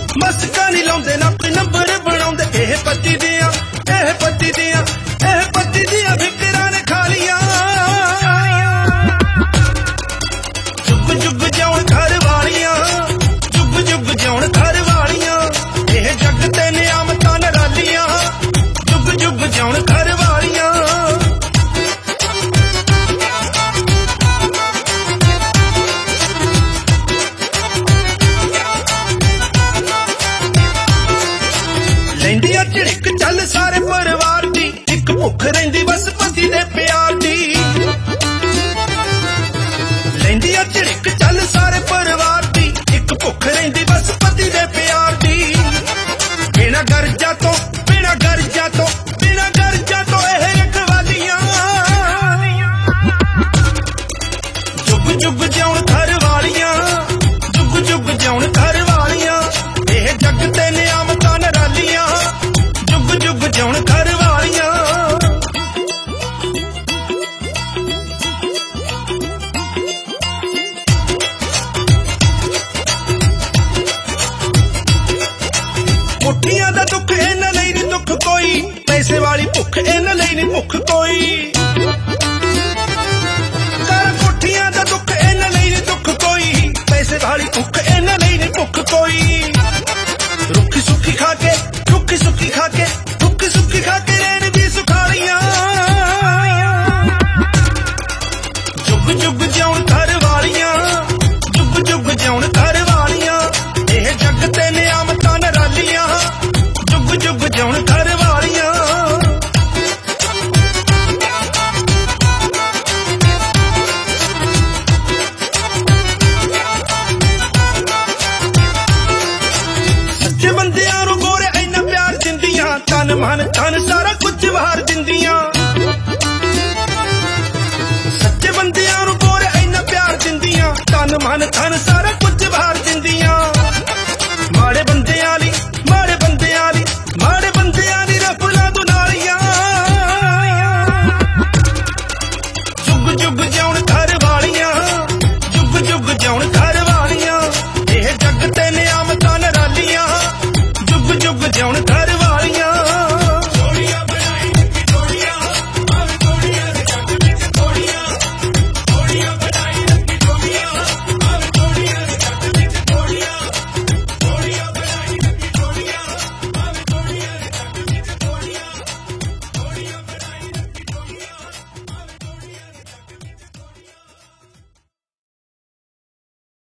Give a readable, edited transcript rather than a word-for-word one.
ਮਸਕਾ ਨਹੀਂ ਲਾਉਂਦੇ ਨਾ ਕੋਈ ਨੰਬਰ ਬਣਾਉਂਦੇ ਇਹ ਪੱਤੀ ਦੀਆਂ ਫਿਕਰਾਂ ਨੇ ਖਾ ਲੀਆਂ ਜੁਗ ਜੁਗ ਜਿਉਣ ਘਰ ਵਾਲੀਆਂ ਜੁਗ ਜੁਗ ਜਿਉਣ ਘਰ ਵਾਲੀਆਂ ਇਹ ਜੱਗ ਤੇ ਨਿਆਮਤਾਂ ਨਰਾਲੀਆਂ ਜੁਗ ਜੁਗ ਜਿਉਣ ਘਰ ਵਾਲੀਆਂ ਲੈਂਦੀਆਂ ਝਿੜਕ ਚੱਲ ਸਾਰੇ ਪਰਿਵਾਰ ਦੀ ਇੱਕ ਭੁੱਖ ਰਹਿੰਦੀ ਬਸ ਪਤੀ ਦੇ ਪਿਆਰ ਦੀ ਲੈਂਦੀਆਂ ਝਿੜਕ ਚੱਲ ਸਾਰੇ ਪਰਿਵਾਰ ਦੀ ਇੱਕ ਭੁੱਖ ਰਹਿੰਦੀ ਬਸ ਪਤੀ ਦੇ ਪਿਆਰ ਦੀ ਬਿਨਾਂ ਗਰਜਾਂ ਤੋਂ ਇਹ ਰਖਵਾਲੀਆਂ ਜੁਗ ਜੁਗ ਜਿਉਣ ਘਰ ਵਾਲੀਆਂ ਜੁਗ ਜੁਗ ਜਿਉਣ ਘਰ ਵਾਲੀਆਂ ਇਹ ਜੱਗ ਤੇ ਨਿਆਮਤਾਂ ਨਰਾਲੀਆਂ ਜੁਗ ਜੁਗ ਜਿਉਣ ਘਰ ਵਾਲੀਆਂ ਮੁੱਠੀਆਂ ਦਾ ਦੁੱਖ ਇਹਨਾਂ ਲਈ ਨੀ ਦੁੱਖ ਕੋਈ ਪੈਸੇ ਵਾਲੀ ਭੁੱਖ ਇਹਨਾਂ ਲਈ ਨੀ ਭੁੱਖ ਕੋਈ ਕਰ ਕੋਠੀਆਂ ਦਾ ਦੁੱਖ ਇਹਨਾਂ ਲਈ ਨੀ ਦੁੱਖ ਕੋਈ ਪੈਸੇ ਵਾਲੀ ਭੁੱਖ ਇਹਨਾਂ ਲਈ ਨੀ ਭੁੱਖ ਕੋਈ ਰੁੱਖੀ ਸੁੱਖੀ ਖਾ ਕੇ ਰਹਿਣ ਵੀ ਸੁਖਾਲੀਆਂ ਜੁਗ ਜੁਗ ਜਿਉਣ ਘਰ ਵਾਲੀਆਂ ਜੁਗ ਜੁਗ ਜਿਉਣ ਘਰ ਵਾਲੀਆਂ ਇਹ ਜੱਗ ਤੇ ਨਿਆਮਤਾਂ ਨਰਾਲੀਆਂ ਜੁਗ ਜੁਗ ਜਿਉਣ ਘਰ ਵਾਲੀਆਂ ਸੱਚੇ ਬੰਦਿਆਂ ਨੂੰ ਗੋਰੇ ਇੰਨਾ ਪਿਆਰ ਦਿੰਦੀਆਂ ਤਨ ਮਨ ਧਨ ਸਾਰਾ ਕੁਝ ਵਾਰ ਦਿੰਦੀਆਂ ਸੱਚੇ ਬੰਦਿਆਂ ਨੂੰ ਗੋਰੇ ਇੰਨਾ ਪਿਆਰ ਦਿੰਦੀਆਂ ਤਨ ਮਨ ਧਨ ਸਾਰਾ